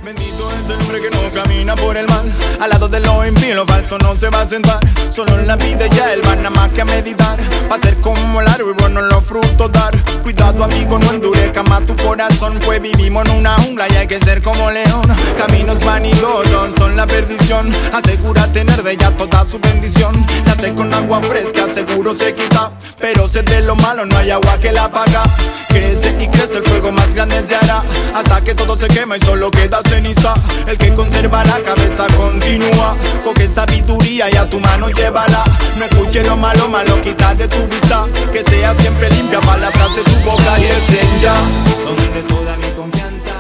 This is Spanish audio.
Bendito es el hombre que no camina por el mal. Al lado de lo impío, lo falso no se va a sentar. Solo en la vida ya él va nada más que a meditar. Pa' ser como el árbol, bueno los frutos dar. Cuidado amigo, no endurezca más tu corazón. Pues vivimos en una jungla y hay que ser como león. Caminos vanidosos son la perdición. Asegura tener de ella toda su bendición. La sé con agua fresca, seguro se quita. Pero sé de lo malo, no hay agua que la apaga. Crece y crece, el fuego más grande se hará. Hasta que todo se quema y solo queda ceniza. El que conserva la cabeza continúa. Coge sabiduría y a tu mano llévala. No escuche lo malo, malo quita de tu vista. Que sea siempre limpia palabras de tu boca. Y es ella donde toda mi confianza.